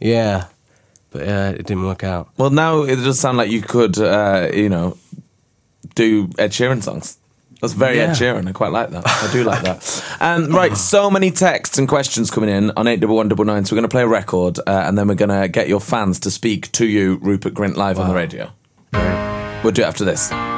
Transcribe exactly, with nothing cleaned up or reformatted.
Yeah, but uh, it didn't work out. Well, now it does sound like you could, uh, you know, do Ed Sheeran songs. That's very Yeah. Ed Sheeran. I quite like that. I do like that. Um, right, so many texts and questions coming in on eight one one nine nine. So we're going to play a record uh, and then we're going to get your fans to speak to you, Rupert Grint, live wow. on the radio. Right. We'll do it after this.